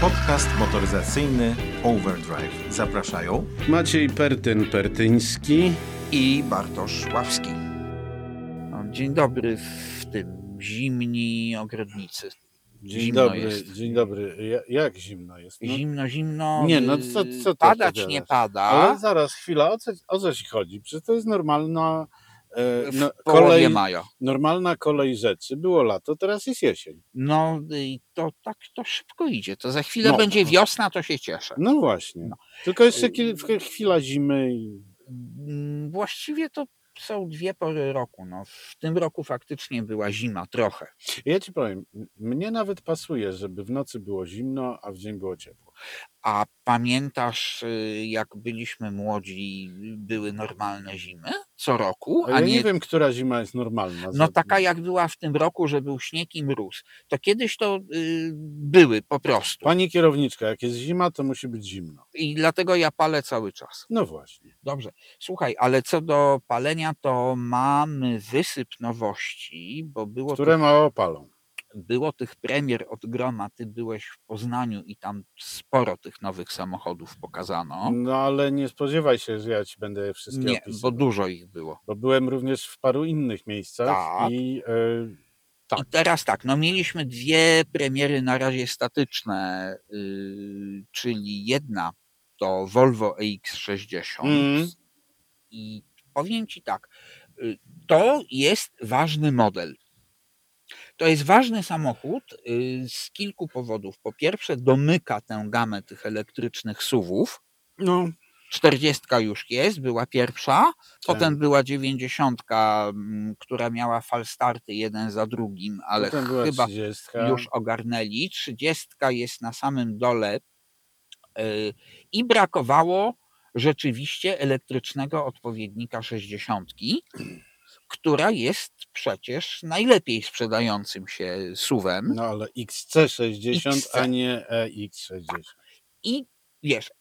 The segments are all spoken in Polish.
Podcast motoryzacyjny Overdrive. Zapraszają Maciej Pertyński i Bartosz Ławski. Dzień dobry w tym zimni ogrodnicy. Dzień dobry. Jak zimno jest? No, zimno. Nie, no co padać to nie pada. Ale zaraz, chwila, o co ci chodzi? Przecież to jest normalna połowie maja. Normalna kolej rzeczy. Było lato, teraz jest jesień. No i to tak to szybko idzie. To za chwilę będzie wiosna, to się cieszę. No właśnie. No. Tylko jeszcze chwila zimy. Właściwie to są dwie pory roku. No, w tym roku faktycznie była zima trochę. Ja ci powiem, mnie nawet pasuje, żeby w nocy było zimno, a w dzień było ciepło. A pamiętasz, jak byliśmy młodzi, były normalne zimy co roku? A ja nie wiem, która zima jest normalna. No taka jak była w tym roku, że był śnieg i mróz. To kiedyś to były po prostu. Pani kierowniczka, jak jest zima, to musi być zimno. I dlatego ja palę cały czas. No właśnie. Dobrze. Słuchaj, ale co do palenia, to mamy wysyp nowości, bo było... Które mało palą. Było tych premier od groma, ty byłeś w Poznaniu i tam sporo tych nowych samochodów pokazano. No ale nie spodziewaj się, że ja ci będę je wszystkie Nie, opisywał. bo dużo ich było. Bo byłem również w paru innych miejscach. Tak. Tak. I teraz tak, no mieliśmy dwie premiery na razie statyczne, czyli jedna to Volvo EX60 i powiem ci tak, to jest ważny model. To jest ważny samochód z kilku powodów. Po pierwsze, domyka tę gamę tych elektrycznych SUV-ów. No. 40 już jest, była pierwsza. Potem była 90, która miała falstarty jeden za drugim, ale chyba 30. już ogarnęli. 30 jest na samym dole i brakowało rzeczywiście elektrycznego odpowiednika 60, która jest przecież najlepiej sprzedającym się SUV-em. No ale XC60, a nie EX60. I wiesz,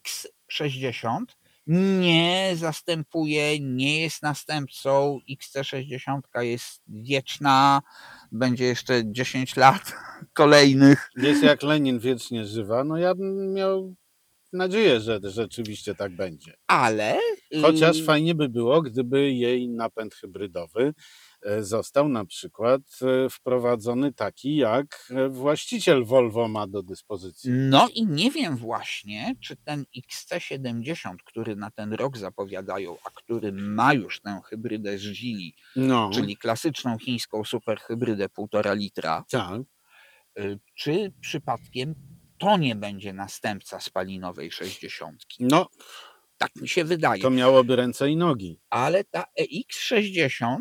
EX60 nie zastępuje, nie jest następcą. XC60 jest wieczna, będzie jeszcze 10 lat kolejnych. Jest jak Lenin, wiecznie żywa. No ja bym miał nadzieję, że rzeczywiście tak będzie. Ale... Chociaż fajnie by było, gdyby jej napęd hybrydowy został na przykład wprowadzony taki, jak właściciel Volvo ma do dyspozycji. No i nie wiem właśnie, czy ten XC70, który na ten rok zapowiadają, a który ma już tę hybrydę z Geely, czyli klasyczną chińską superhybrydę 1,5 litra, tak. Czy przypadkiem to nie będzie następca spalinowej 60? No, tak mi się wydaje. To miałoby ręce i nogi. Ale ta EX60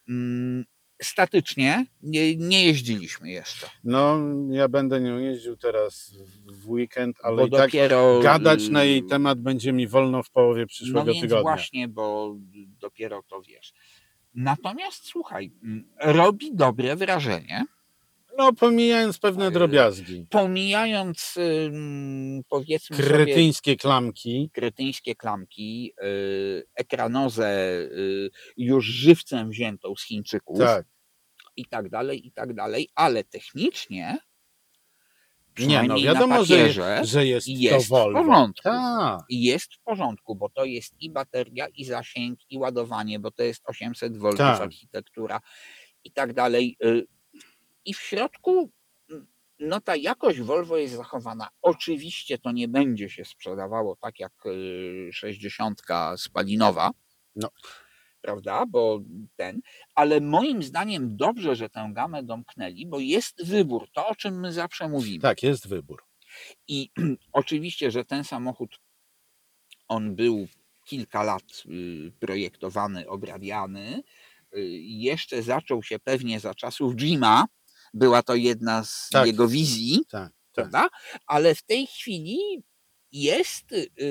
statycznie nie jeździliśmy jeszcze. No, ja będę nią jeździł teraz w weekend, ale bo i tak dopiero gadać na jej temat będzie mi wolno w połowie przyszłego tygodnia. No właśnie, bo dopiero to wiesz. Natomiast słuchaj, robi dobre wrażenie. No, pomijając pewne drobiazgi. Pomijając, powiedzmy kretyńskie klamki, ekranozę już żywcem wziętą z Chińczyków. Tak. I tak dalej, ale technicznie nie, no wiadomo, na papierze, że jest to Volvo. W porządku. Tak. I jest w porządku, bo to jest i bateria, i zasięg, i ładowanie, bo to jest 800 V architektura i tak dalej. I w środku no ta jakość Volvo jest zachowana. Oczywiście to nie będzie się sprzedawało tak jak 60 spalinowa. No. Prawda? Bo ale moim zdaniem dobrze, że tę gamę domknęli, bo jest wybór, to o czym my zawsze mówimy. Tak, jest wybór. I oczywiście, że ten samochód, on był kilka lat projektowany, obrabiany, jeszcze zaczął się pewnie za czasów Jima, była to jedna z jego wizji, prawda? Ale w tej chwili jest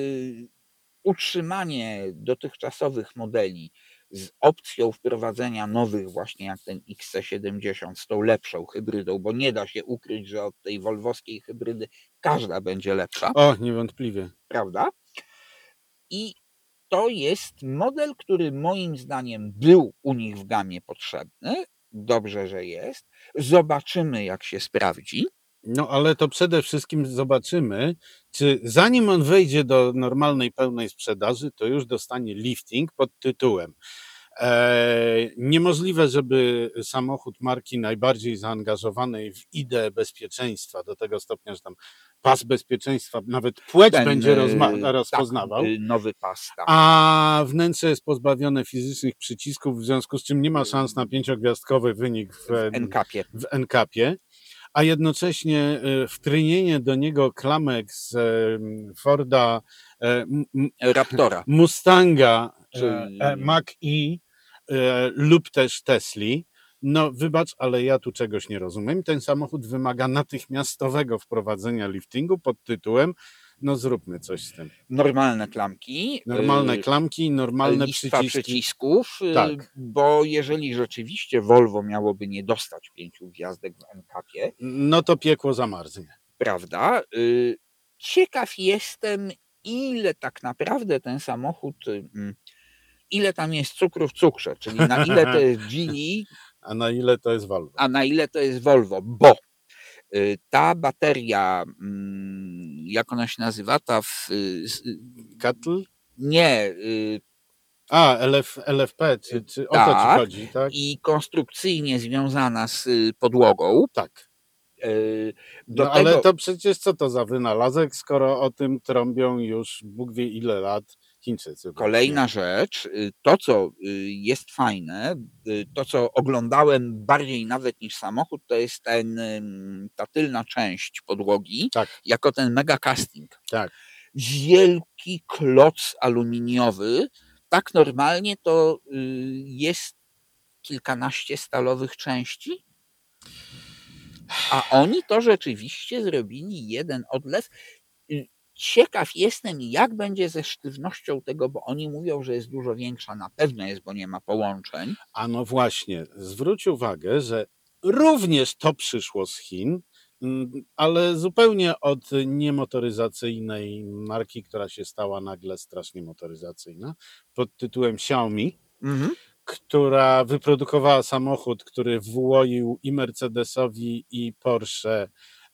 utrzymanie dotychczasowych modeli z opcją wprowadzenia nowych, właśnie jak ten XC70 z tą lepszą hybrydą, bo nie da się ukryć, że od tej wolwowskiej hybrydy każda będzie lepsza. O, niewątpliwie. Prawda? I to jest model, który moim zdaniem był u nich w gamie potrzebny. Dobrze, że jest. Zobaczymy, jak się sprawdzi. No ale to przede wszystkim zobaczymy, czy zanim on wejdzie do normalnej, pełnej sprzedaży, to już dostanie lifting pod tytułem niemożliwe, żeby samochód marki najbardziej zaangażowanej w ideę bezpieczeństwa, do tego stopnia, że tam pas bezpieczeństwa, nawet płeć będzie rozpoznawał, Tak, nowy pas, tak. a wnętrze jest pozbawione fizycznych przycisków, w związku z czym nie ma szans na 5-gwiazdkowy wynik w NCAP-ie, a jednocześnie wtrynienie do niego klamek z Forda Raptora, Mustanga Mach-E lub też Tesli. No wybacz, ale ja tu czegoś nie rozumiem. Ten samochód wymaga natychmiastowego wprowadzenia liftingu pod tytułem no zróbmy coś z tym. Normalne klamki. Normalne klamki, normalne listwa przyciski. przycisków, Tak. bo jeżeli rzeczywiście Volvo miałoby nie dostać 5 gwiazdek w NCAP-ie, no to piekło zamarznie. Prawda? Ciekaw jestem, ile tak naprawdę ten samochód, ile tam jest cukru w cukrze, czyli na ile to jest Geely, a na ile to jest Volvo. A na ile to jest Volvo, bo ta bateria, jak ona się nazywa, ta Cattle? Nie. LFP, czy o to ci chodzi, tak? I konstrukcyjnie związana z podłogą. Tak. Ale to przecież co to za wynalazek, skoro o tym trąbią już Bóg wie ile lat Chińczycy. Kolejna rzecz, to co jest fajne, to co oglądałem bardziej nawet niż samochód, to jest ta tylna część podłogi, jako ten mega casting. Tak. Wielki kloc aluminiowy, tak normalnie to jest kilkanaście stalowych części, a oni to rzeczywiście zrobili jeden odlew. Ciekaw jestem, jak będzie ze sztywnością tego, bo oni mówią, że jest dużo większa. Na pewno jest, bo nie ma połączeń. A no właśnie, zwróć uwagę, że również to przyszło z Chin, ale zupełnie od niemotoryzacyjnej marki, która się stała nagle strasznie motoryzacyjna, pod tytułem Xiaomi, która wyprodukowała samochód, który włoił i Mercedesowi, i Porsche,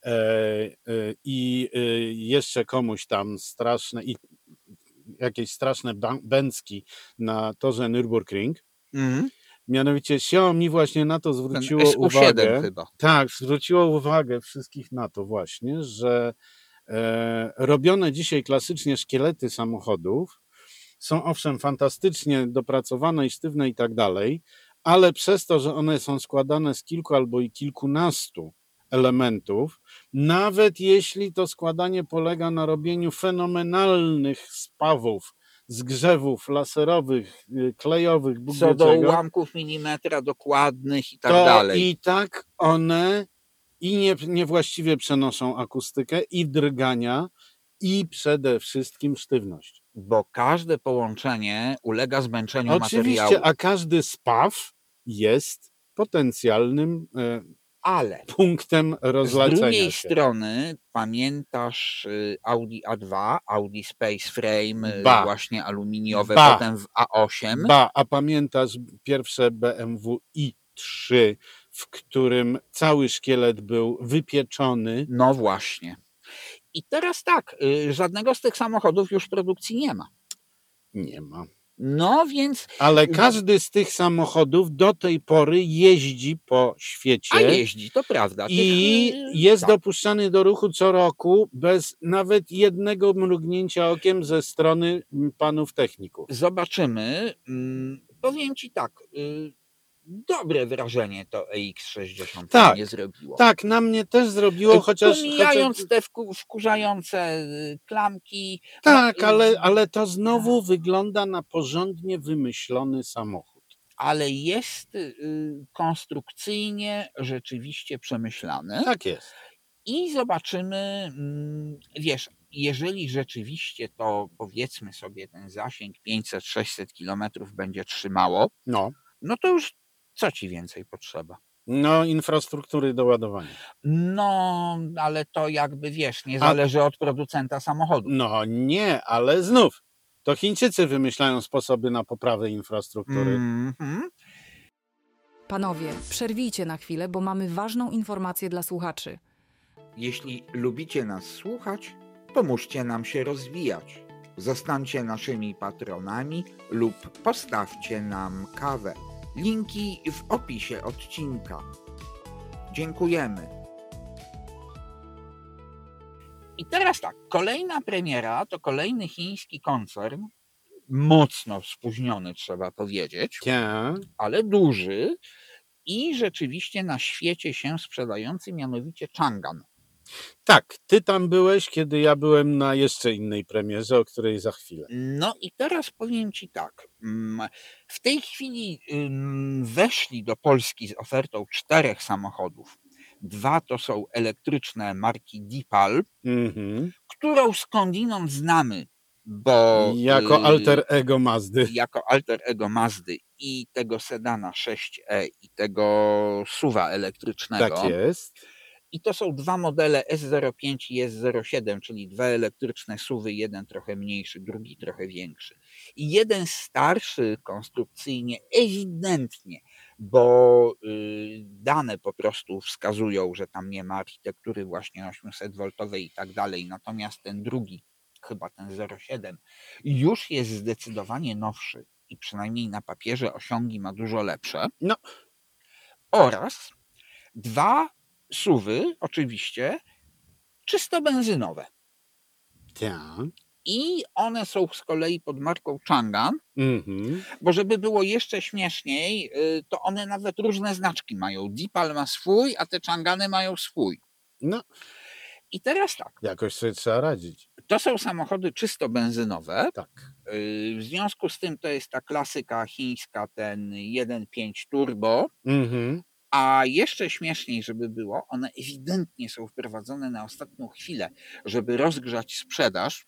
i jeszcze komuś tam straszne, i jakieś straszne bęcki na torze Nürburgring. Mianowicie Xiaomi właśnie na to zwróciło uwagę. Chyba. Tak, zwróciło uwagę wszystkich na to właśnie, że robione dzisiaj klasycznie szkielety samochodów są owszem fantastycznie dopracowane i sztywne i tak dalej, ale przez to, że one są składane z kilku albo i kilkunastu elementów, nawet jeśli to składanie polega na robieniu fenomenalnych spawów, zgrzewów laserowych, klejowych, co do ułamków milimetra dokładnych i tak dalej. I tak one i niewłaściwie przenoszą akustykę i drgania i przede wszystkim sztywność. Bo każde połączenie ulega zmęczeniu materiału. Oczywiście, a każdy spaw jest potencjalnym punktem rozlacenia. Z drugiej strony pamiętasz Audi A2, Audi Space Frame, właśnie aluminiowe, potem w A8. A pamiętasz pierwsze BMW i3, w którym cały szkielet był wypieczony? No właśnie. I teraz tak, żadnego z tych samochodów już w produkcji nie ma. Nie ma. No więc... Ale każdy z tych samochodów do tej pory jeździ po świecie. A jeździ, to prawda. I jest dopuszczany do ruchu co roku bez nawet jednego mrugnięcia okiem ze strony panów techników. Zobaczymy. Powiem ci tak, dobre wrażenie to EX60 nie zrobiło. Tak, na mnie też zrobiło, chociaż... Pomijając te wkurzające klamki. Tak, ale to znowu wygląda na porządnie wymyślony samochód. Ale jest konstrukcyjnie rzeczywiście przemyślany. Tak jest. I zobaczymy, wiesz, jeżeli rzeczywiście to powiedzmy sobie ten zasięg 500-600 kilometrów będzie trzymało, no to już co ci więcej potrzeba? No, infrastruktury do ładowania. No, ale to jakby wiesz, nie zależy od producenta samochodu. No nie, ale znów, to Chińczycy wymyślają sposoby na poprawę infrastruktury. Panowie, przerwijcie na chwilę, bo mamy ważną informację dla słuchaczy. Jeśli lubicie nas słuchać, pomóżcie nam się rozwijać. Zostańcie naszymi patronami lub postawcie nam kawę. Linki w opisie odcinka. Dziękujemy. I teraz tak, kolejna premiera to kolejny chiński koncern, mocno spóźniony trzeba powiedzieć, ale duży i rzeczywiście na świecie się sprzedający, mianowicie Chang'an. Tak, ty tam byłeś, kiedy ja byłem na jeszcze innej premierze, o której za chwilę. No i teraz powiem ci tak, w tej chwili weszli do Polski z ofertą 4 samochodów. 2 to są elektryczne marki Deepal, którą skądinąd znamy, bo jako alter ego Mazdy. Jako alter ego Mazdy i tego sedana 6e i tego SUV-a elektrycznego. Tak jest. I to są 2 modele S05 i S07, czyli 2 elektryczne SUV-y, jeden trochę mniejszy, drugi trochę większy. I jeden starszy konstrukcyjnie, ewidentnie, bo dane po prostu wskazują, że tam nie ma architektury właśnie 800V i tak dalej. Natomiast ten drugi, chyba ten 07, już jest zdecydowanie nowszy i przynajmniej na papierze osiągi ma dużo lepsze. No. Oraz 2 SUV-y, oczywiście, czysto benzynowe. Tak. I one są z kolei pod marką Chang'an, bo żeby było jeszcze śmieszniej, to one nawet różne znaczki mają. Deepal ma swój, a te Chang'any mają swój. No. I teraz tak. Jakoś sobie trzeba radzić. To są samochody czysto benzynowe. Tak. W związku z tym to jest ta klasyka chińska, ten 1.5 turbo. A jeszcze śmieszniej, żeby było, one ewidentnie są wprowadzone na ostatnią chwilę, żeby rozgrzać sprzedaż,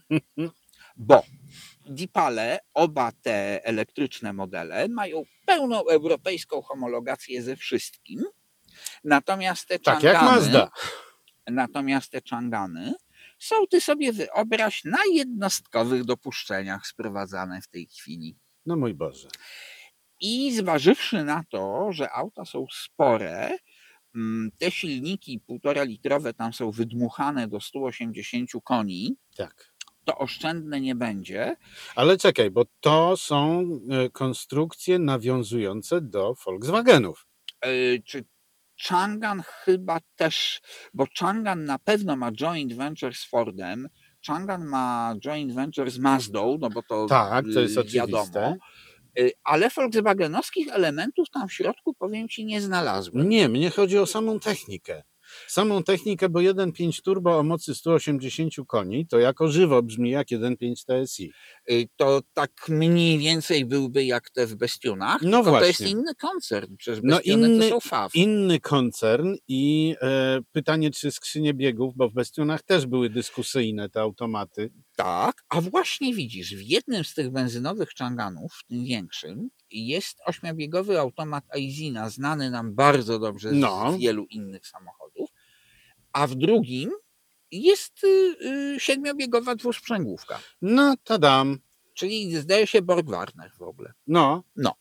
bo Deepale, oba te elektryczne modele, mają pełną europejską homologację ze wszystkim, natomiast te tak jak Mazda. Natomiast te Chang'any są, ty sobie wyobraź, na jednostkowych dopuszczeniach sprowadzane w tej chwili. No mój Boże. I zważywszy na to, że auta są spore, te silniki 1,5 litrowe tam są wydmuchane do 180 koni, tak, to oszczędne nie będzie. Ale czekaj, bo to są konstrukcje nawiązujące do Volkswagenów. Czy Chang'an chyba też, bo Chang'an na pewno ma joint venture z Fordem, Chang'an ma joint venture z Mazdą, no bo to, tak, to jest wiadomo. oczywiste. Ale Volkswagenowskich elementów tam w środku, powiem ci, nie znalazłem. Nie, mnie chodzi o samą technikę. Samą technikę, bo 1.5 turbo o mocy 180 koni to jako żywo brzmi jak 1.5 TSI. To tak mniej więcej byłby jak te w Bestionach, no właśnie. To jest inny koncern, przecież Bestiony to są FAW. Inny koncern i pytanie, czy skrzynie biegów, bo w Bestionach też były dyskusyjne te automaty. Tak, a właśnie widzisz, w jednym z tych benzynowych Chang'anów, tym większym, jest 8-biegowy automat Aizina, znany nam bardzo dobrze z wielu innych samochodów, a w drugim jest 7-biegowa dwusprzęgłówka. No, tadam. Czyli zdaje się Borg-Warner w ogóle. No.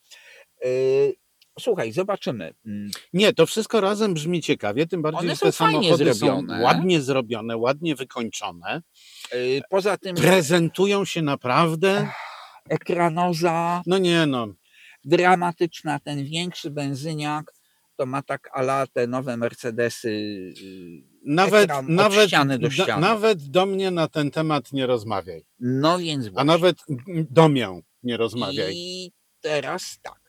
Słuchaj, zobaczymy. Nie, to wszystko razem brzmi ciekawie, tym bardziej, że te samochody są ładnie zrobione, ładnie wykończone. Poza tym prezentują się naprawdę. Ekranoza. No nie no. Dramatyczna, ten większy benzyniak to ma tak ala te nowe Mercedesy. Nawet ściany do ściany. Nawet do mnie na ten temat nie rozmawiaj. No więc właśnie. A nawet do mnie nie rozmawiaj. I teraz tak.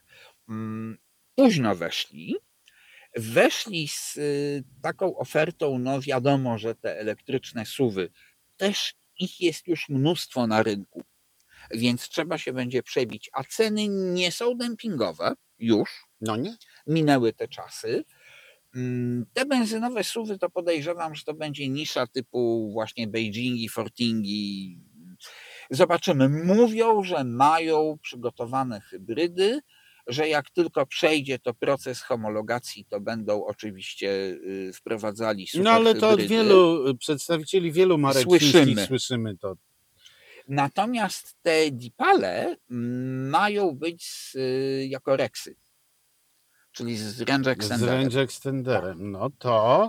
Późno weszli z taką ofertą, no wiadomo, że te elektryczne SUV-y, też ich jest już mnóstwo na rynku, więc trzeba się będzie przebić, a ceny nie są dempingowe już, no nie? Minęły te czasy. Te benzynowe SUV-y to podejrzewam, że to będzie nisza typu właśnie Beijingi, Fortingi. Zobaczymy. Mówią, że mają przygotowane hybrydy, że jak tylko przejdzie to proces homologacji, to będą oczywiście wprowadzali super hybrydy. No ale to od wielu przedstawicieli wielu marek chińskich słyszymy to. Natomiast te Deepale mają być jako Rexy, czyli z range extenderem. Z range extenderem. No to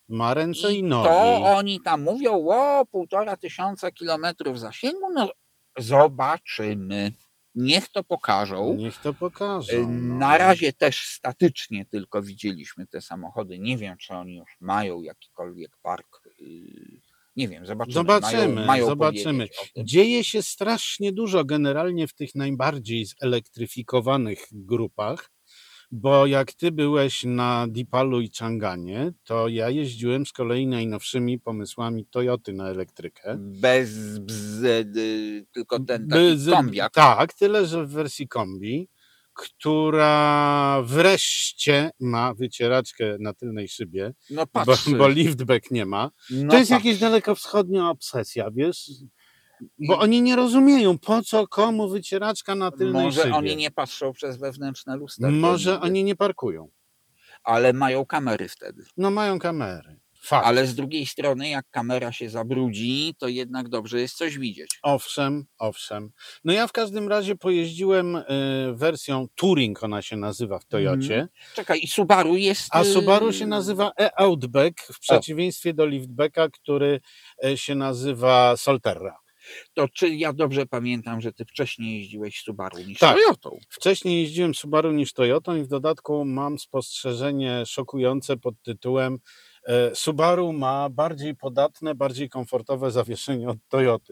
Ma ręce i I nogi. to oni tam mówią, 1500 kilometrów zasięgu, no zobaczymy. Niech to pokażą. Niech to pokażą. Na razie też statycznie tylko widzieliśmy te samochody. Nie wiem, czy oni już mają jakikolwiek park. Nie wiem, zobaczymy. Mają Zobaczymy. powiedzieć o tym. Dzieje się strasznie dużo generalnie w tych najbardziej zelektryfikowanych grupach, bo jak ty byłeś na Deepalu i Changanie, to ja jeździłem z kolei najnowszymi pomysłami Toyoty na elektrykę. Bez tylko ten taki kombiak. Tak, tyle, że w wersji kombi, która wreszcie ma wycieraczkę na tylnej szybie, No bo liftback nie ma. No To jest jakaś dalekowschodnia obsesja, wiesz? Bo oni nie rozumieją, po co komu wycieraczka na tylnej Może szybie. oni nie patrzą przez wewnętrzne lusterko. Może nigdy. oni nie parkują. Ale mają kamery wtedy. No mają kamery. Fakt. Ale z drugiej strony, jak kamera się zabrudzi, to jednak dobrze jest coś widzieć. Owszem. No ja w każdym razie pojeździłem wersją Touring, ona się nazywa w Toyocie. Czekaj, i Subaru jest... A Subaru się nazywa e-Outback, w przeciwieństwie do liftbacka, który się nazywa Solterra. To czy ja dobrze pamiętam, że ty wcześniej jeździłeś Subaru niż Tak. Toyotą? Wcześniej jeździłem Subaru niż Toyotą i w dodatku mam spostrzeżenie szokujące pod tytułem Subaru ma bardziej podatne, bardziej komfortowe zawieszenie od Toyoty.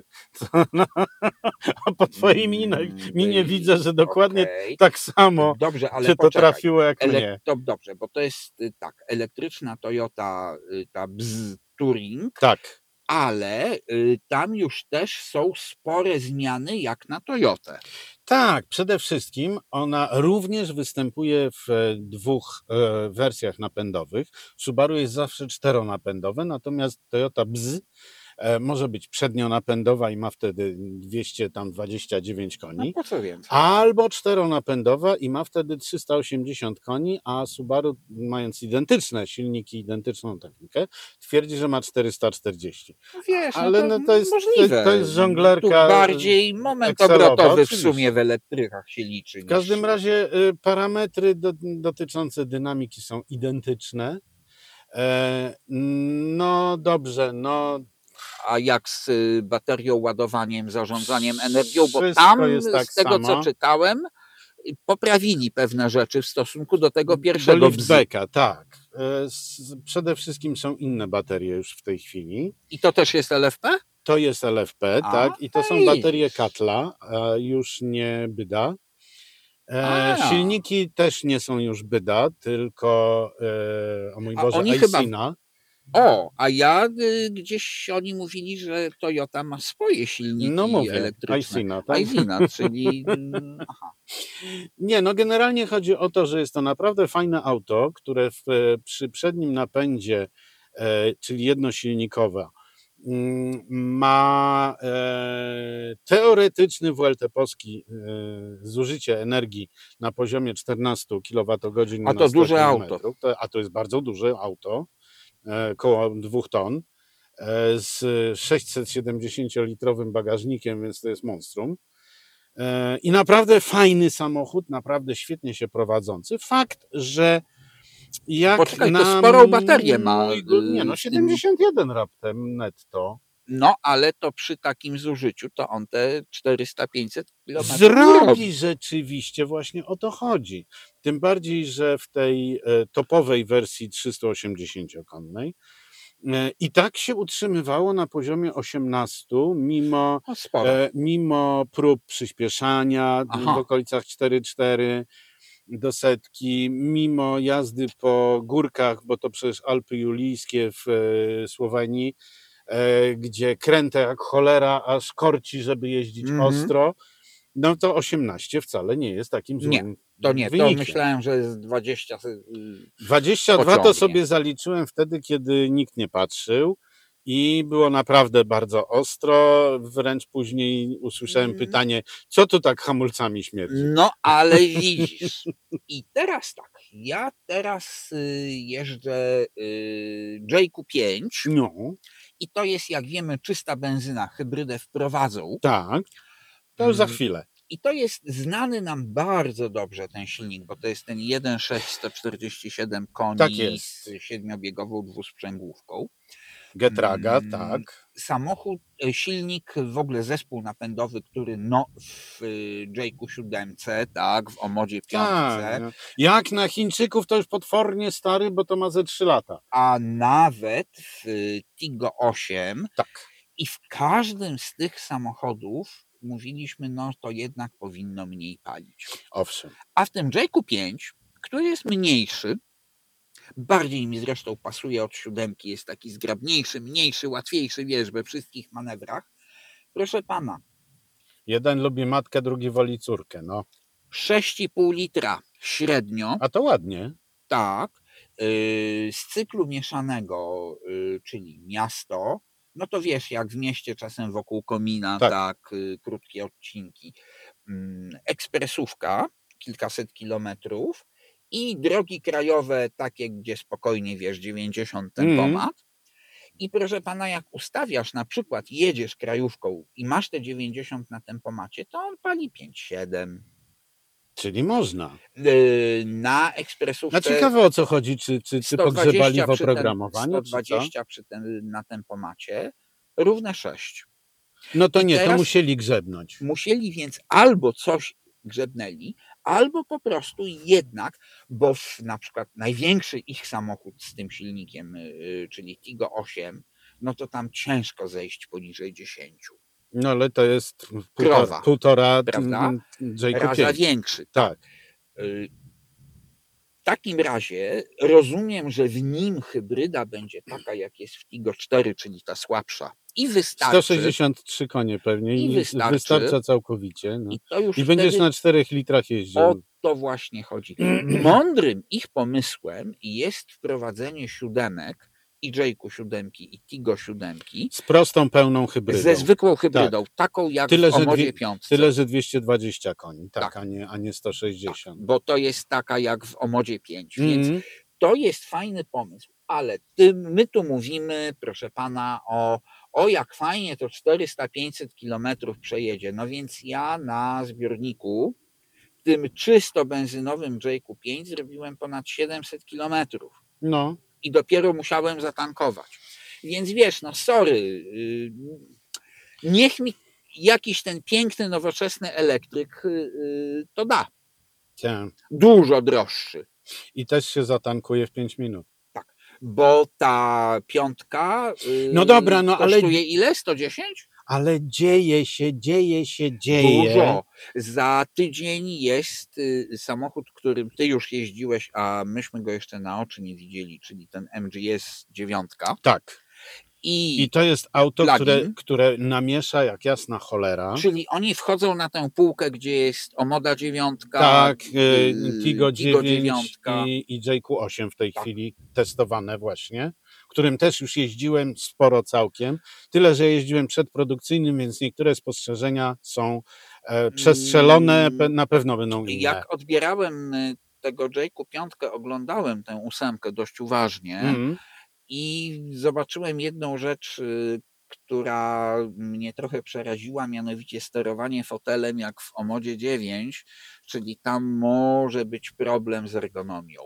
A po twojej minie widzę, że dokładnie tak samo dobrze, ale się to poczekaj. trafiło jak mnie. To dobrze, bo to jest tak, elektryczna Toyota, ta Touring, Tak. ale tam już też są spore zmiany jak na Toyotę. Tak, przede wszystkim ona również występuje w dwóch wersjach napędowych. Subaru jest zawsze czteronapędowe, natomiast Toyota Bzz może być przednionapędowa i ma wtedy 229 No koni, po co więcej? albo czteronapędowa i ma wtedy 380 koni, a Subaru, mając identyczne silniki, identyczną technikę, twierdzi, że ma 440. Wiesz, Ale no no to jest możliwe. to jest żonglerka Tu bardziej moment Excelowa, obrotowy w oczywiście. sumie w elektrykach się liczy. W każdym razie parametry dotyczące dynamiki są identyczne. No dobrze, no A jak z baterią, ładowaniem, zarządzaniem energią, bo wszystko tam jest tak z tego samo. co czytałem, poprawili pewne rzeczy w stosunku do tego Do pierwszego liftbacka, tak. Przede wszystkim są inne baterie już w tej chwili. I to też jest LFP? To jest LFP, A, tak. I to są widzisz. baterie Katla, już nie Byda. A. Silniki też nie są już Byda, tylko o mój A Boże, oni chyba- Aicina. A ja gdzieś oni mówili, że Toyota ma swoje silniki No mówię, elektryczne. Aicina, tak? Aicina, czyli aha. Nie, no generalnie chodzi o to, że jest to naprawdę fajne auto, które przy przednim napędzie, czyli jednosilnikowe, ma teoretyczny WLTP-owski zużycie energii na poziomie 14 kWh A na to 100 duże kilometrów. auto. A to jest bardzo duże auto, koło 2 ton, z 670-litrowym bagażnikiem, więc to jest monstrum. I naprawdę fajny samochód, naprawdę świetnie się prowadzący. Fakt, że jak Poczekaj, to na sporą baterię ma, Nie, no z tym- 71 raptem netto. No, ale to przy takim zużyciu to on te 400-500 km Zrobi rzeczywiście, właśnie o to chodzi. Tym bardziej, że w tej topowej wersji 380-konnej i tak się utrzymywało na poziomie 18, No, sporo. mimo prób przyspieszania Aha. w okolicach 4,4 do setki, mimo jazdy po górkach, bo to przecież Alpy Julijskie w Słowenii, gdzie krętę jak cholera, aż korci, żeby jeździć ostro, no to 18 wcale nie jest takim złym To nie, to wynikiem. myślałem, że jest 20. 22 to pociągnie. sobie zaliczyłem wtedy, kiedy nikt nie patrzył i było naprawdę bardzo ostro, wręcz później usłyszałem pytanie, co tu tak hamulcami śmierdzi? No, ale widzisz. I teraz tak, ja teraz jeżdżę JQ5 No, i to jest, jak wiemy, czysta benzyna, hybrydę wprowadzą. tak, to już za chwilę. I to jest znany nam bardzo dobrze ten silnik, bo to jest ten 1.6 147 koni Tak jest. z 7-biegową dwusprzęgłówką. Getraga, tak. Samochód, silnik, w ogóle zespół napędowy, który w Jake'u 7, tak, w Omodzie 5, Tak. No. Jak na Chińczyków to już potwornie stary, bo to ma ze 3 lata. a nawet w Tigo 8. Tak. I w każdym z tych samochodów mówiliśmy, no to jednak powinno mniej palić. Owszem. A w tym Jake'u 5, który jest mniejszy, bardziej mi zresztą pasuje od 7, jest taki zgrabniejszy, mniejszy, łatwiejszy, wiesz, we wszystkich manewrach. Proszę pana, Jeden lubi matkę, drugi woli córkę, no. 6,5 litra średnio, A to ładnie. tak, z cyklu mieszanego, czyli miasto, no to wiesz, jak w mieście czasem wokół komina, tak, krótkie odcinki. Ekspresówka, kilkaset kilometrów i drogi krajowe takie, gdzie spokojnie, wiesz, 90 tempomat. I proszę pana, jak ustawiasz, na przykład jedziesz krajówką i masz te 90 na tempomacie, to on pali 5,7. Czyli można. Na ekspresówce... A ciekawe, o co chodzi, czy pogrzebali w oprogramowaniu? 120 na tempomacie, równe 6. No to I nie, to teraz musieli grzebnąć. Musieli więc albo coś grzebnęli, albo po prostu jednak, bo na przykład największy ich samochód z tym silnikiem, czyli Tigo 8, no to tam ciężko zejść poniżej 10. No ale to jest Krowa, półtora prawda? Jake'u Raza 5. większy. Tak. W takim razie rozumiem, że w nim hybryda będzie taka, jak jest w Tigo 4, czyli ta słabsza. I wystarczy. 163 konie pewnie I wystarcza całkowicie. No. I będziesz wtedy na 4 litrach jeździł. O to właśnie chodzi. Mądrym ich pomysłem jest wprowadzenie 7 i Jake'u 7 i Tigo 7 z prostą, pełną hybrydą. ze zwykłą hybrydą, taką jak w Omodzie 5. Tyle, że 220 koni, tak, Tak. a nie 160. Tak, bo to jest taka jak w Omodzie 5, więc to jest fajny pomysł, ale my tu mówimy, proszę pana, o jak fajnie to 400-500 kilometrów przejedzie. No więc ja na zbiorniku tym czysto benzynowym Jake'u 5 zrobiłem ponad 700 kilometrów. No. I dopiero musiałem zatankować. Więc wiesz, no sorry, niech mi jakiś ten piękny, nowoczesny elektryk to da. Tak. Dużo droższy. I też się zatankuje w 5 minut. Tak, bo ta 5 no dobra, no kosztuje ale... ile? 110? Ale dzieje się. Dużo. Za tydzień jest samochód, którym ty już jeździłeś, a myśmy go jeszcze na oczy nie widzieli, czyli ten MGS 9. Tak. I to jest auto, plug-in, które namiesza jak jasna cholera. Czyli oni wchodzą na tę półkę, gdzie jest Omoda 9, tak, Tigo 9 i Jake'u 8 w tej chwili testowane właśnie, którym też już jeździłem sporo całkiem. Tyle, że jeździłem przedprodukcyjnym, więc niektóre spostrzeżenia są przestrzelone, na pewno będą inne. Jak odbierałem tego Jake'u 5, oglądałem tę 8 dość uważnie i zobaczyłem jedną rzecz, która mnie trochę przeraziła, mianowicie sterowanie fotelem jak w Omodzie 9, czyli tam może być problem z ergonomią.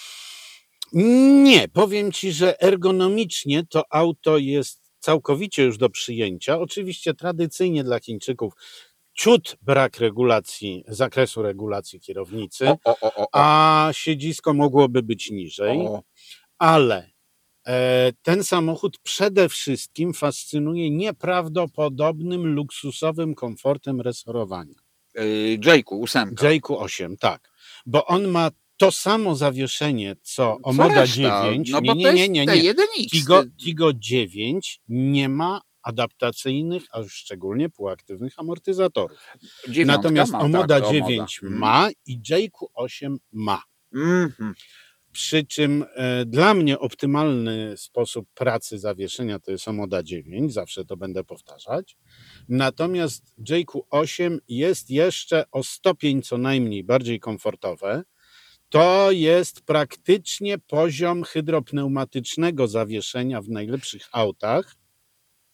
Nie, powiem ci, że ergonomicznie to auto jest całkowicie już do przyjęcia. Oczywiście tradycyjnie dla Chińczyków ciut brak zakresu regulacji kierownicy, a siedzisko mogłoby być niżej, ale ten samochód przede wszystkim fascynuje nieprawdopodobnym, luksusowym komfortem resorowania. Jake'u 8. Jake'u 8, tak. Bo on ma to samo zawieszenie, co Omoda 9. No nie. Tigo 9 nie ma adaptacyjnych, a już szczególnie półaktywnych amortyzatorów. Natomiast Omoda 9 ma i Jake'u 8 ma. Przy czym dla mnie optymalny sposób pracy zawieszenia to jest Omoda 9, zawsze to będę powtarzać. Natomiast Jake'u 8 jest jeszcze o stopień co najmniej bardziej komfortowe. To jest praktycznie poziom hydropneumatycznego zawieszenia w najlepszych autach.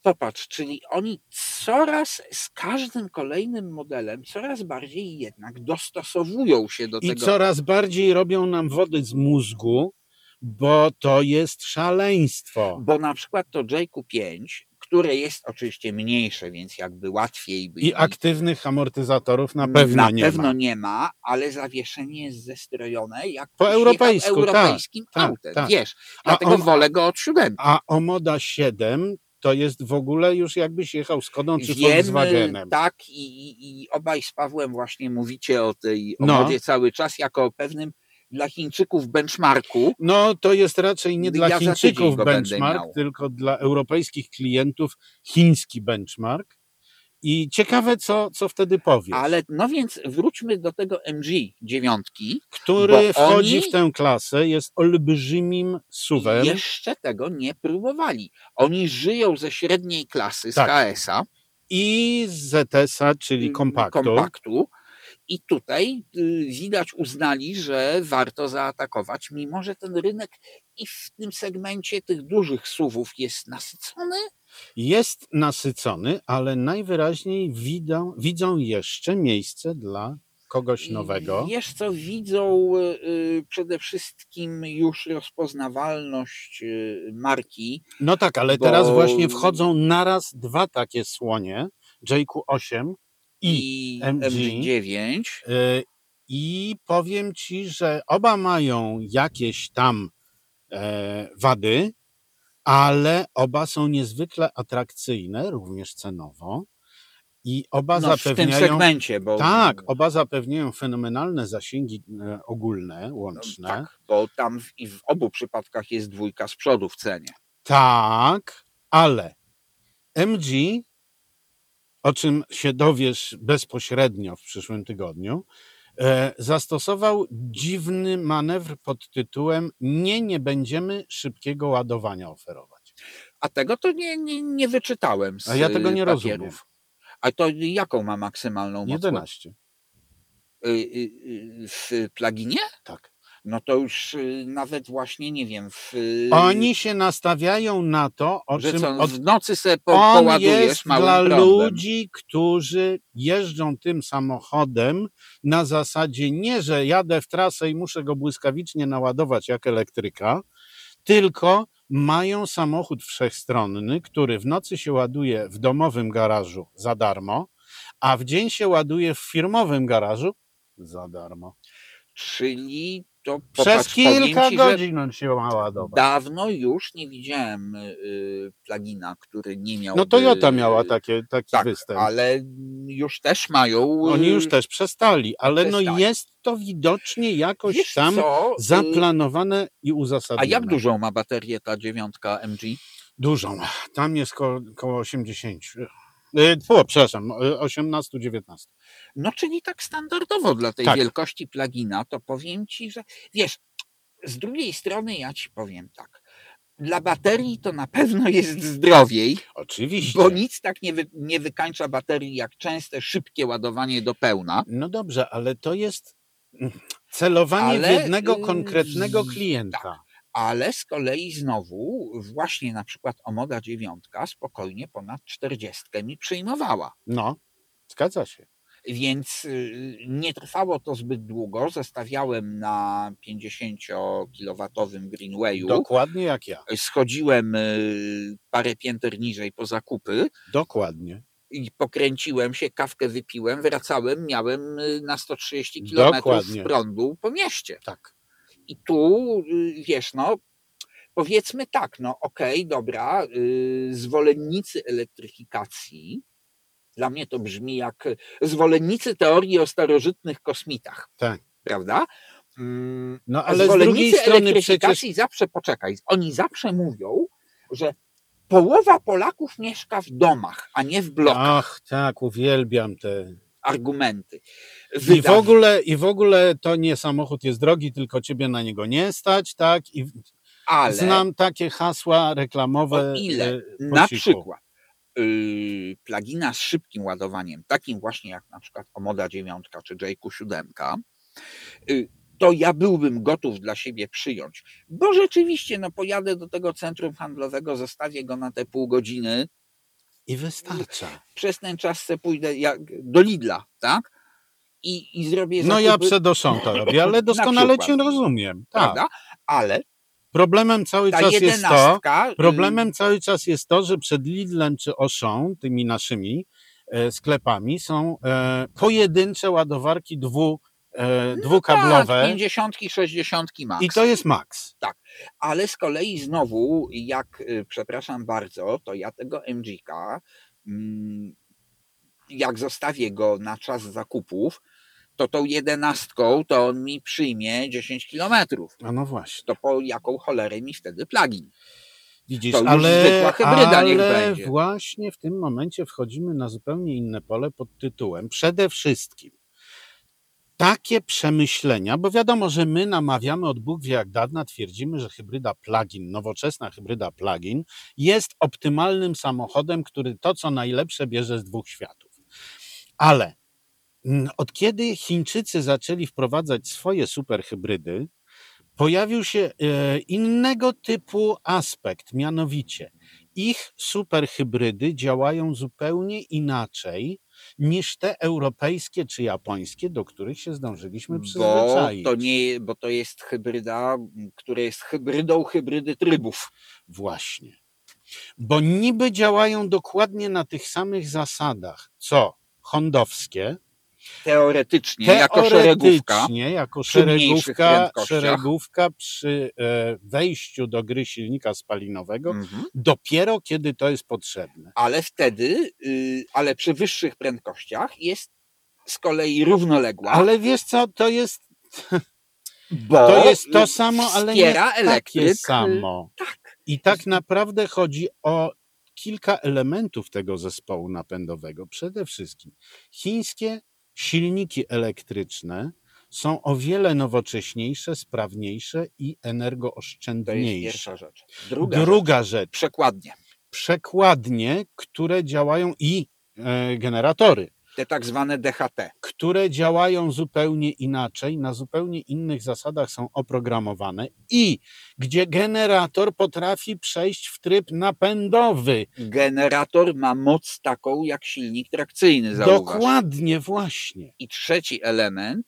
Popatrz, czyli oni coraz z każdym kolejnym modelem coraz bardziej jednak dostosowują się do I tego. coraz bardziej robią nam wody z mózgu, bo to jest szaleństwo. Bo na przykład to JQ5, które jest oczywiście mniejsze, więc jakby łatwiej by I aktywnych amortyzatorów na pewno nie ma. nie ma, ale zawieszenie jest zestrojone jak Po ktoś europejsku, jechał europejskim tak, autem, tak. wiesz. Dlatego wolę go od 7. A Omoda 7 to jest w ogóle już jakbyś jechał Skodą czy Volkswagenem. Tak, i obaj z Pawłem właśnie mówicie o tej No. Omodzie cały czas jako o pewnym dla Chińczyków benchmarku. No to jest raczej nie dla Ja za tydzień Chińczyków go będę benchmark, miał. tylko dla europejskich klientów chiński benchmark. I ciekawe, co wtedy powiesz. Ale no więc wróćmy do tego MG9, który bo wchodzi oni w tę klasę, jest olbrzymim SUV-em. jeszcze tego nie próbowali. Oni żyją ze średniej klasy, z Tak. KS-a. I z ZS-a, czyli kompaktu. I tutaj widać, uznali, że warto zaatakować, mimo że ten rynek i w tym segmencie tych dużych SUV-ów jest nasycony. Jest nasycony, ale najwyraźniej widzą jeszcze miejsce dla kogoś nowego. Wiesz co, widzą przede wszystkim już rozpoznawalność marki. No tak, ale teraz właśnie wchodzą naraz dwa takie słonie, JQ8 i MG9. I powiem ci, że oba mają jakieś tam wady, ale oba są niezwykle atrakcyjne, również cenowo. I oba zapewniają. W tym segmencie, bo. Tak, oba zapewniają fenomenalne zasięgi ogólne, łączne. Tak, bo tam w obu przypadkach jest 2 z przodu w cenie. Tak, ale MG, o czym się dowiesz bezpośrednio w przyszłym tygodniu, zastosował dziwny manewr pod tytułem nie będziemy szybkiego ładowania oferować. A tego to nie wyczytałem z A ja tego nie papierów. rozumiem. A to jaką ma maksymalną moc? 11. W pluginie? Tak. No to już nawet właśnie nie wiem. Oni się nastawiają na to, o że czym co, w nocy sobie on poładujesz jest małym dla prądem. ludzi, którzy jeżdżą tym samochodem na zasadzie nie, że jadę w trasę i muszę go błyskawicznie naładować jak elektryka, tylko mają samochód wszechstronny, który w nocy się ładuje w domowym garażu za darmo, a w dzień się ładuje w firmowym garażu za darmo. Czyli to Przez kilka ci, godzin on się ma ładować. Dawno już nie widziałem plugina, który nie miał. No Toyota miała taki występ. Ale już też mają. Oni już też przestali, ale no jest to widocznie jakoś tam zaplanowane i uzasadnione. A jak dużą ma baterię ta 9 MG? Dużą. Tam jest koło 80. Przepraszam, 18-19. No czyli tak standardowo dla tej wielkości plugina, to powiem ci, że wiesz, z drugiej strony ja ci powiem tak. Dla baterii to na pewno jest zdrowiej. Oczywiście. Bo nic tak nie wykańcza baterii jak częste, szybkie ładowanie do pełna. No dobrze, ale to jest celowanie w jednego konkretnego klienta. Tak. Ale z kolei znowu właśnie na przykład Omoda 9 spokojnie ponad 40 mi przyjmowała. No, zgadza się. Więc nie trwało to zbyt długo. Zostawiałem na 50-kilowatowym Greenwayu. Dokładnie jak ja. Schodziłem parę pięter niżej po zakupy. Dokładnie. I pokręciłem się, kawkę wypiłem, wracałem, miałem na 130 kilometrów prądu po mieście. Tak. I tu, wiesz, no powiedzmy tak, no okej, dobra, zwolennicy elektryfikacji, dla mnie to brzmi jak zwolennicy teorii o starożytnych kosmitach. Tak. Prawda? No ale zwolennicy z drugiej strony elektryfikacji zawsze, oni zawsze mówią, że połowa Polaków mieszka w domach, a nie w blokach. Ach, tak, uwielbiam te argumenty. I w ogóle to nie samochód jest drogi, tylko ciebie na niego nie stać, tak? Ale znam takie hasła reklamowe. O ile na przykład plugina z szybkim ładowaniem, takim właśnie jak na przykład Omoda 9 czy JQ7, to ja byłbym gotów dla siebie przyjąć, bo rzeczywiście no pojadę do tego centrum handlowego, zostawię go na te pół godziny I wystarcza. Przez ten czas se pójdę do Lidla, tak? I zrobię No zakupy, ja przed Auchan to robię, ale doskonale przykład. cię rozumiem. Tak. prawda? Ale Problemem cały ta czas jest to, 11, problemem cały czas jest to, że przed Lidlem czy Auchan, tymi naszymi sklepami, są pojedyncze ładowarki dwukablowe 50, 60 max. i to jest maks. Ale z kolei znowu, przepraszam bardzo, to ja tego MG-ka, jak zostawię go na czas zakupów, to tą 11 to on mi przyjmie 10 kilometrów. A no właśnie. To po jaką cholerę mi wtedy plugin? Widzisz, To już zwykła hybryda niech będzie. Właśnie w tym momencie wchodzimy na zupełnie inne pole pod tytułem przede wszystkim takie przemyślenia, bo wiadomo, że my namawiamy od Bóg wie jak dawna, twierdzimy, że hybryda plug-in, nowoczesna hybryda plug-in jest optymalnym samochodem, który to co najlepsze bierze z dwóch światów. Ale od kiedy Chińczycy zaczęli wprowadzać swoje superhybrydy, pojawił się innego typu aspekt, mianowicie ich superhybrydy działają zupełnie inaczej niż te europejskie czy japońskie, do których się zdążyliśmy przyzwyczaić. Bo to jest hybryda, która jest hybrydą hybrydy trybów. Właśnie. Bo niby działają dokładnie na tych samych zasadach, co hondowskie, Teoretycznie jako szeregówka przy wejściu do gry silnika spalinowego, dopiero kiedy to jest potrzebne. Ale wtedy, ale przy wyższych prędkościach jest z kolei równoległa. Ale wiesz co, to jest to samo, ale nie takie samo. Tak. I tak naprawdę chodzi o kilka elementów tego zespołu napędowego. Przede wszystkim chińskie silniki elektryczne są o wiele nowocześniejsze, sprawniejsze i energooszczędniejsze. To jest pierwsza rzecz. Druga rzecz. Przekładnie, które działają i generatory. Te tak zwane DHT. Które działają zupełnie inaczej, na zupełnie innych zasadach są oprogramowane i gdzie generator potrafi przejść w tryb napędowy. Generator ma moc taką jak silnik trakcyjny, zauważ. Dokładnie, właśnie. I trzeci element.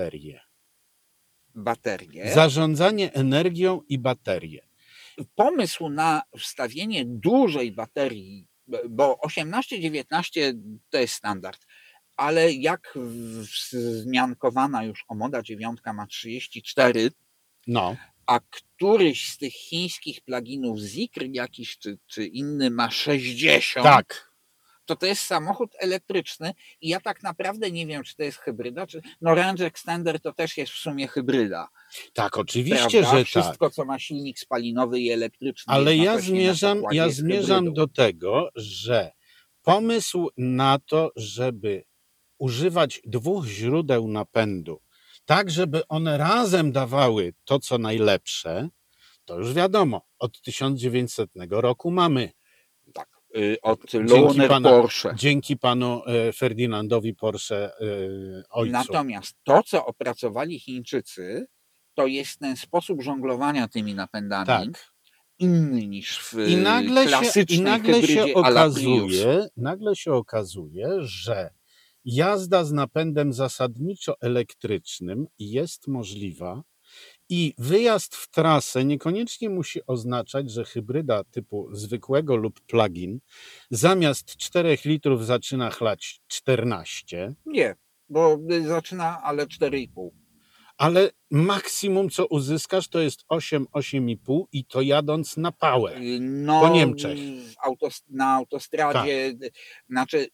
Baterie. Zarządzanie energią i baterie. Pomysł na wstawienie dużej baterii, bo 18-19 to jest standard, ale jak wzmiankowana już Omoda 9 ma 34, a któryś z tych chińskich pluginów Zikr jakiś czy inny ma 60, tak. To jest samochód elektryczny i ja tak naprawdę nie wiem, czy to jest hybryda, czy Range Extender to też jest w sumie hybryda. Tak, oczywiście, prawda? że Wszystko, tak. co ma silnik spalinowy i elektryczny. Ale ja zmierzam do tego, że pomysł na to, żeby używać dwóch źródeł napędu, tak żeby one razem dawały to, co najlepsze, to już wiadomo, od 1900 roku mamy. Tak, od Lohner Porsche. Dzięki panu Ferdynandowi Porsche ojcu. Natomiast to, co opracowali Chińczycy, to jest ten sposób żonglowania tymi napędami. Tak. Inny niż w klasycznej hybrydzie nagle się okazuje, że jazda z napędem zasadniczo elektrycznym jest możliwa i wyjazd w trasę niekoniecznie musi oznaczać, że hybryda typu zwykłego lub plug-in zamiast 4 litrów zaczyna chlać 14. Nie, bo zaczyna ale 4,5. Ale maksimum, co uzyskasz, to jest 8,5 i to jadąc na pałę po Niemczech. Na autostradzie, tak.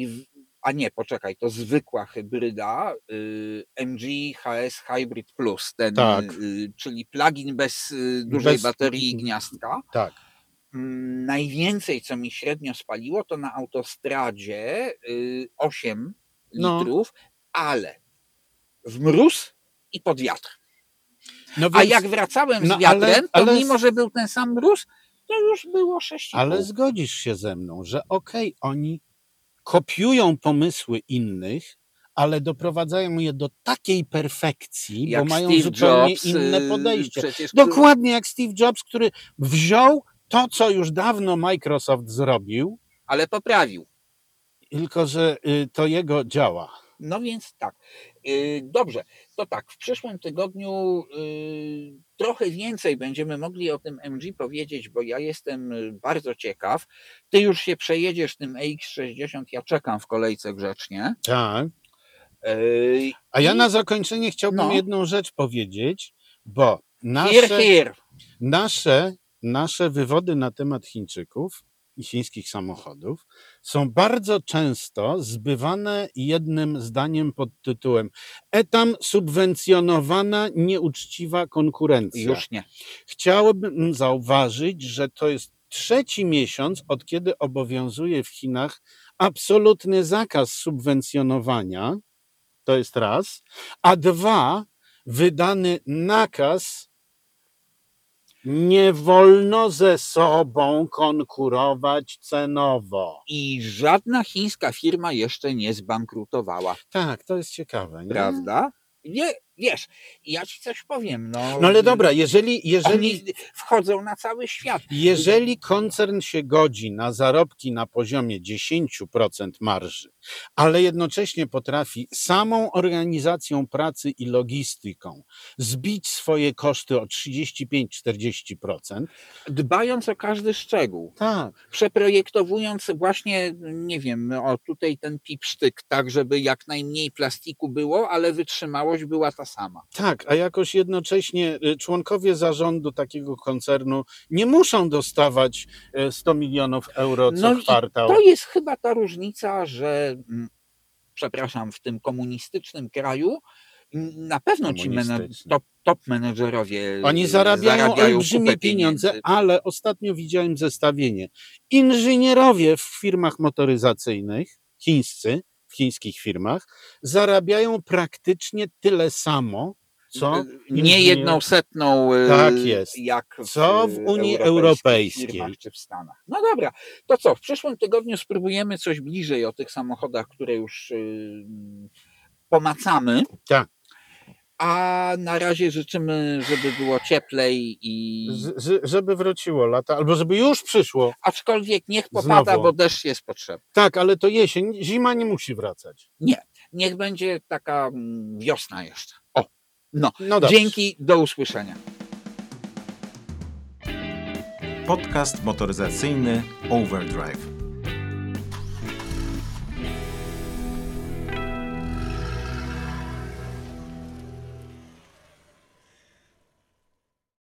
To zwykła hybryda MG HS Hybrid Plus, czyli plug-in bez dużej baterii i gniazdka. Tak. Najwięcej, co mi średnio spaliło, to na autostradzie 8 litrów, ale w mróz i pod wiatr. A jak wracałem z wiatrem, to mimo, że był ten sam mróz, to już było 6,5. Ale zgodzisz się ze mną, że oni kopiują pomysły innych, ale doprowadzają je do takiej perfekcji, jak bo mają Steve zupełnie Jobs, inne podejście. Dokładnie jak Steve Jobs, który wziął to, co już dawno Microsoft zrobił, ale poprawił. Tylko że to jego działa. No więc tak. Dobrze, to tak, w przyszłym tygodniu trochę więcej będziemy mogli o tym MG powiedzieć, bo ja jestem bardzo ciekaw. Ty już się przejedziesz tym EX60, ja czekam w kolejce grzecznie. Tak. Yy, A ja i- na zakończenie chciałbym No. jedną rzecz powiedzieć, bo Here, here. nasze wywody na temat Chińczyków i chińskich samochodów są bardzo często zbywane jednym zdaniem pod tytułem etam subwencjonowana nieuczciwa konkurencja. Już nie. Chciałbym zauważyć, że to jest 3. miesiąc, od kiedy obowiązuje w Chinach absolutny zakaz subwencjonowania. To jest raz. A 2, wydany nakaz, nie wolno ze sobą konkurować cenowo. I żadna chińska firma jeszcze nie zbankrutowała, Tak, to jest ciekawe, nie? prawda? Nie, wiesz, ja ci coś powiem. No ale dobra, jeżeli Oni wchodzą na cały świat. Jeżeli koncern się godzi na zarobki na poziomie 10% marży, ale jednocześnie potrafi samą organizacją pracy i logistyką zbić swoje koszty o 35-40%, Dbając o każdy szczegół, tak, przeprojektowując właśnie, nie wiem, o tutaj ten pipsztyk, tak żeby jak najmniej plastiku było, ale wytrzymałość była ta sama. tak, a jakoś jednocześnie członkowie zarządu takiego koncernu nie muszą dostawać 100 milionów euro co No i kwartał. to jest chyba ta różnica, że przepraszam, w tym komunistycznym kraju na pewno ci Komunistyczny. top menedżerowie Oni zarabiają olbrzymie kupę pieniądze, pieniędzy. ale ostatnio widziałem zestawienie. Inżynierowie w firmach motoryzacyjnych, chińscy, w chińskich firmach, zarabiają praktycznie tyle samo, co Nie jedną setną, Tak jest. jak Co w Unii europejskich Europejskiej. firmach czy w Stanach. No dobra, to co? W przyszłym tygodniu spróbujemy coś bliżej o tych samochodach, które już pomacamy. Tak. A na razie życzymy, żeby było cieplej i Żeby wróciło lata, albo żeby już przyszło. aczkolwiek niech popada, Znowu. bo deszcz jest potrzebny. Tak, ale to jesień, zima nie musi wracać. Niech będzie taka wiosna jeszcze. O, no. No dobrze. Dzięki, do usłyszenia. Podcast motoryzacyjny Overdrive.